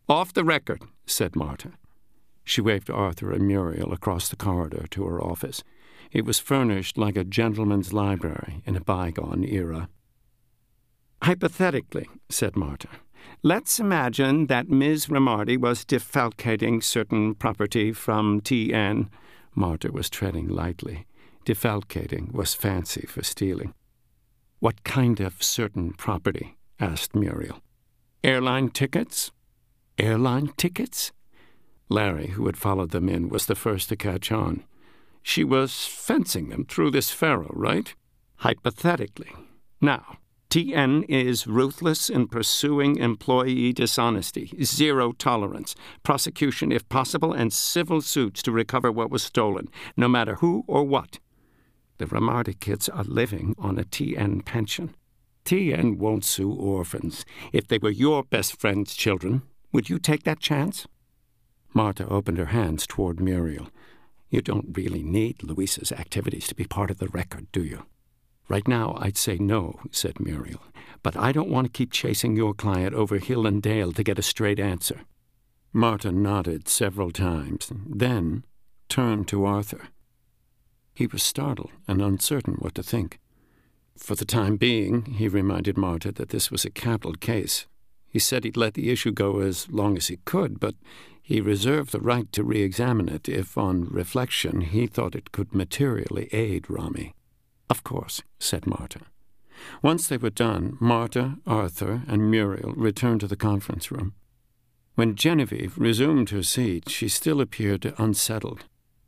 Off the record, said Marta. She waved Arthur and Muriel across the corridor to her office. It was furnished like a gentleman's library in a bygone era. Hypothetically, said Marta, let's imagine that Ms. Ramardi was defalcating certain property from T.N. Marta was treading lightly. Defalcating was fancy for stealing. What kind of certain property? Asked Muriel. Airline tickets? Airline tickets? Larry, who had followed them in, was the first to catch on. She was fencing them through this Pharaoh, right? Hypothetically. Now, T.N. is ruthless in pursuing employee dishonesty, zero tolerance, prosecution if possible, and civil suits to recover what was stolen, no matter who or what. The Ramardi kids are living on a T.N. pension. T.N. won't sue orphans. If they were your best friend's children, would you take that chance? Marta opened her hands toward Muriel. You don't really need Louisa's activities to be part of the record, do you? Right now, I'd say no, said Muriel. But I don't want to keep chasing your client over hill and dale to get a straight answer. Marta nodded several times, then turned to Arthur. He was startled and uncertain what to think. For the time being, he reminded Marta that this was a capital case. He said he'd let the issue go as long as he could, but he reserved the right to re-examine it if, on reflection, he thought it could materially aid Rami. Of course, said Marta. Once they were done, Marta, Arthur, and Muriel returned to the conference room. When Genevieve resumed her seat, she still appeared unsettled.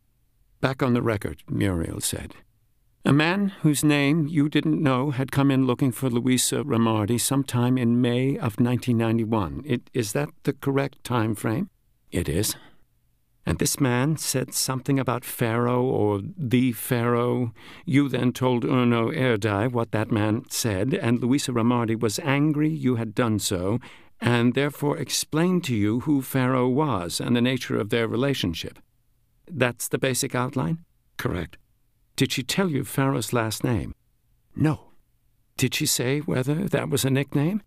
Back on the record, Muriel said. A man whose name you didn't know had come in looking for Louisa Ramardi sometime in May of 1991. Is that the correct time frame? It is. And this man said something about Pharaoh or the Pharaoh. You then told Erno Erdai what that man said, and Louisa Ramardi was angry you had done so, and therefore explained to you who Pharaoh was and the nature of their relationship. That's the basic outline? Correct. Did she tell you Pharaoh's last name? No. Did she say whether that was a nickname?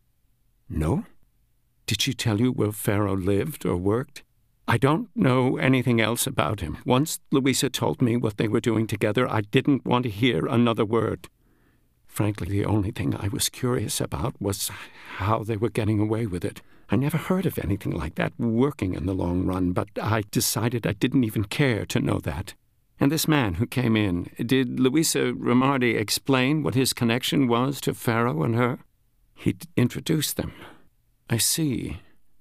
No. Did she tell you where Pharaoh lived or worked? I don't know anything else about him. Once Louisa told me what they were doing together, I didn't want to hear another word. Frankly, the only thing I was curious about was how they were getting away with it. I never heard of anything like that working in the long run, but I decided I didn't even care to know that. And this man who came in, did Louisa Ramardi explain what his connection was to Pharaoh and her? He'd introduced them. I see.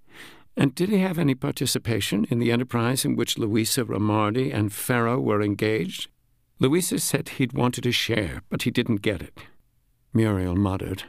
And did he have any participation in the enterprise in which Louisa Ramardi and Pharaoh were engaged? Louisa said he'd wanted a share, but he didn't get it. Muriel muttered,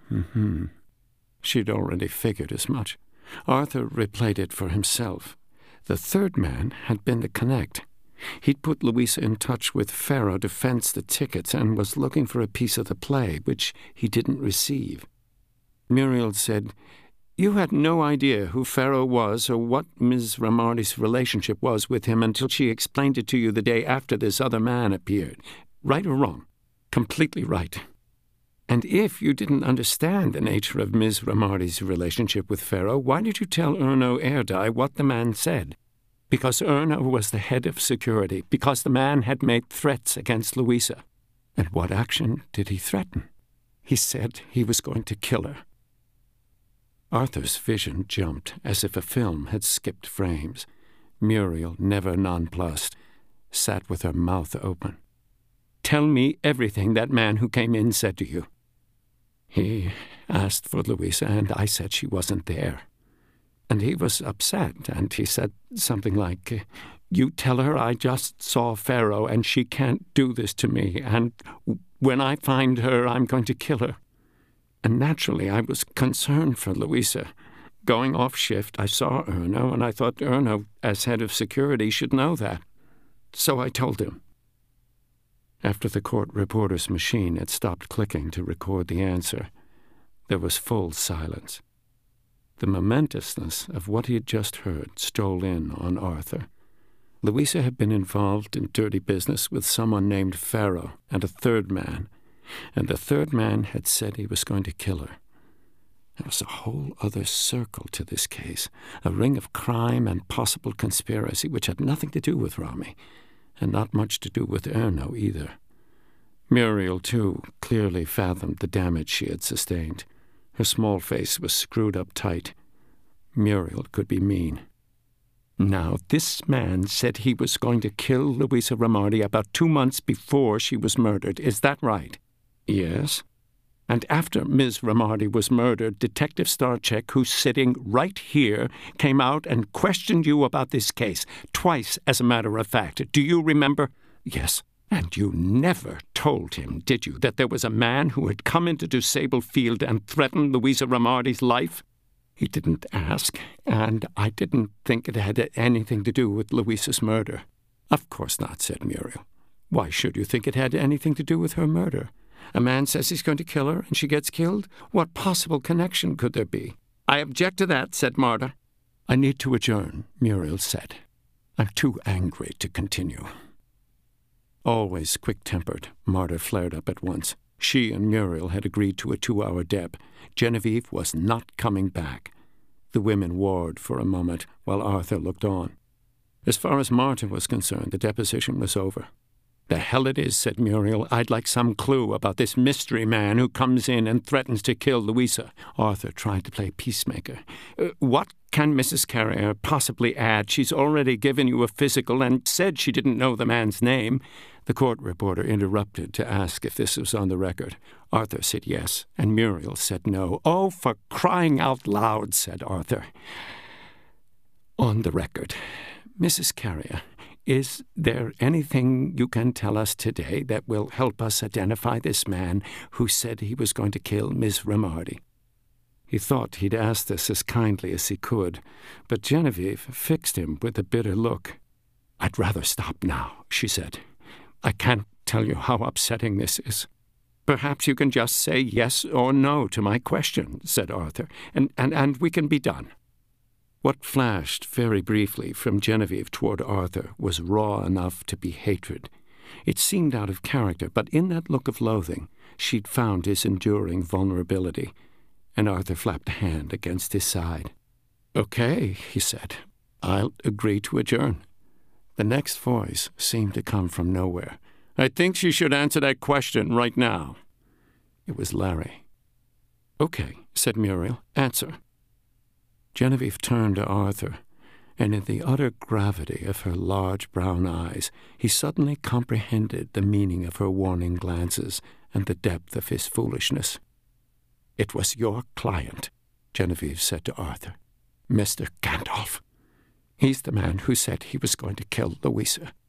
She'd already figured as much. Arthur replayed it for himself. The third man had been the connect. He'd put Louisa in touch with Pharaoh to fence the tickets and was looking for a piece of the play, which he didn't receive. Muriel said, You had no idea who Pharaoh was or what Ms. Ramardi's relationship was with him until she explained it to you the day after this other man appeared. Right or wrong? Completely right. And if you didn't understand the nature of Ms. Ramardi's relationship with Pharaoh, why did you tell Erno Erdai what the man said? Because Erno was the head of security, because the man had made threats against Louisa. And what action did he threaten? He said he was going to kill her. Arthur's vision jumped as if a film had skipped frames. Muriel, never nonplussed, sat with her mouth open. Tell me everything that man who came in said to you. He asked for Louisa, and I said she wasn't there. And he was upset, and he said something like, You tell her I just saw Pharaoh, and she can't do this to me, and when I find her, I'm going to kill her. And naturally, I was concerned for Louisa. Going off shift, I saw Erno, and I thought Erno, as head of security, should know that. So I told him. After the court reporter's machine had stopped clicking to record the answer, there was full silence. The momentousness of what he had just heard stole in on Arthur. Louisa had been involved in dirty business with someone named Pharaoh and a third man, and the third man had said he was going to kill her. There was a whole other circle to this case, a ring of crime and possible conspiracy which had nothing to do with Rami, and not much to do with Erno either. Muriel, too, clearly fathomed the damage she had sustained. Her small face was screwed up tight. Muriel could be mean. Now, this man said he was going to kill Louisa Romardi about 2 months before she was murdered. Is that right? Yes. And after Ms. Romardi was murdered, Detective Starchek, who's sitting right here, came out and questioned you about this case. Twice, as a matter of fact. Do you remember? Yes. And you never told him, did you, that there was a man who had come into Dusable Field and threatened Louisa Romardi's life? He didn't ask, and I didn't think it had anything to do with Louisa's murder. Of course not, said Muriel. Why should you think it had anything to do with her murder? A man says he's going to kill her, and she gets killed? What possible connection could there be? I object to that, said Marta. I need to adjourn, Muriel said. I'm too angry to continue. Always quick-tempered, Marta flared up at once. She and Muriel had agreed to a 2-hour dep. Genevieve was not coming back. The women warred for a moment, while Arthur looked on. As far as Marta was concerned, the deposition was over. The hell it is, said Muriel. I'd like some clue about this mystery man who comes in and threatens to kill Louisa. Arthur tried to play peacemaker. What can Mrs. Carrier possibly add? She's already given you a physical and said she didn't know the man's name. The court reporter interrupted to ask if this was on the record. Arthur said yes, and Muriel said no. Oh, for crying out loud, said Arthur. On the record. Mrs. Carrier, is there anything you can tell us today that will help us identify this man who said he was going to kill Miss Romardi? He thought he'd asked this as kindly as he could, but Genevieve fixed him with a bitter look. I'd rather stop now, she said. I can't tell you how upsetting this is. Perhaps you can just say yes or no to my question, said Arthur, and we can be done. What flashed very briefly from Genevieve toward Arthur was raw enough to be hatred. It seemed out of character, but in that look of loathing, she'd found his enduring vulnerability, and Arthur flapped a hand against his side. Okay, he said. I'll agree to adjourn. The next voice seemed to come from nowhere. I think she should answer that question right now. It was Larry. Okay, said Muriel. Answer. Genevieve turned to Arthur, and in the utter gravity of her large brown eyes, he suddenly comprehended the meaning of her warning glances and the depth of his foolishness. It was your client, Genevieve said to Arthur. Mr. Gandalf. He's the man who said he was going to kill Louisa.